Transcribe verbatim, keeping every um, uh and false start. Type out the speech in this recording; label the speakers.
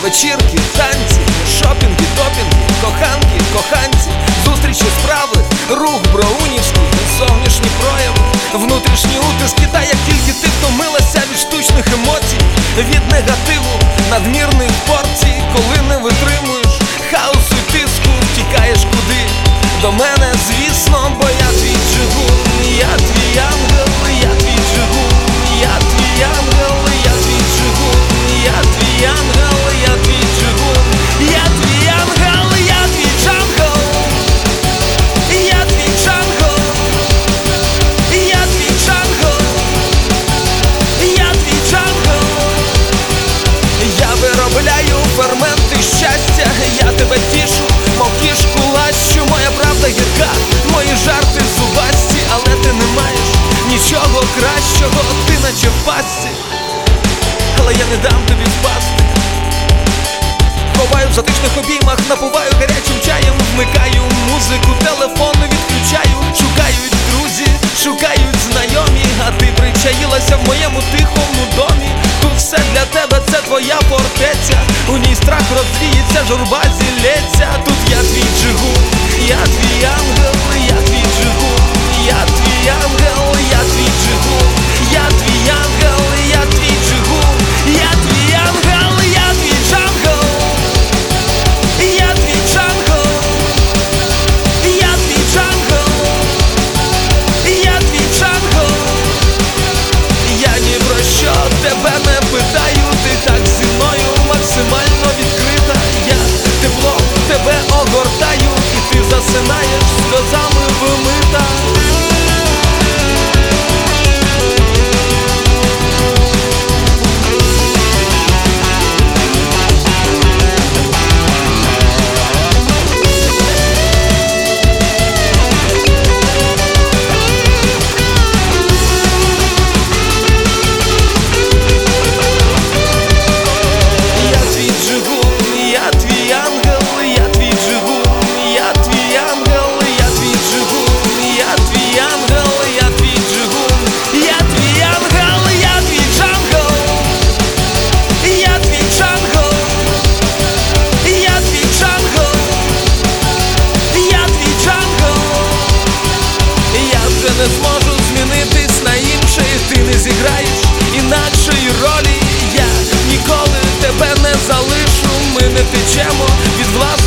Speaker 1: вечірки, танці, шопінги, допінги, коханки, коханці, зустрічі, справи, рух браунівський, зовнішні прояви, внутрішні утиски. Та як тільки ти втомилася від штучних емоцій, від негативу, надмірних порцій, коли не витримуєш хаосу й тиску, втікаєш куди? До мене, звісно, бо я твій джигун, я твій ангел, я твій джигун, я твій ангел, я твій джигун, я твій ангел, я твій джигун, я твій ангел, я твій джангл, я твій джангл, я твій джангл, я твій джангл. Я виробляю ферменти щастя, я тебе тішу, мов кішку лащу. Моя правда гірка, мої жарти зубасті, але ти не маєш нічого кращого, ти наче в пастці, але я не дам тобі впасти. Ховаю в затишних обіймах, напуваю гарячим чаєм, вмикаю музику, телефон відключаю. Шукають друзі, шукають знайомі, а ти причаїлася в моєму тихому домі. Тут все для тебе, це твоя фортеця, у ній страх розвіється, журба зілється. Тут я твій джигун, я твій ангел, я твій джигун, я твій ангел, я твій джигун, я твій ангел, я твій джигун, я твій ангел, я твій джангл, я твій джангл, я твій джангл, я твій джангл. Я ні про що тебе не питаю, ти так зі мною максимально відкрита. Я тепло тебе огортаю, і ти засинаєш сльозами вимита. Не зможу змінитись на інший, ти не зіграєш інакшої ролі. Я ніколи тебе не залишу, ми не течемо від власних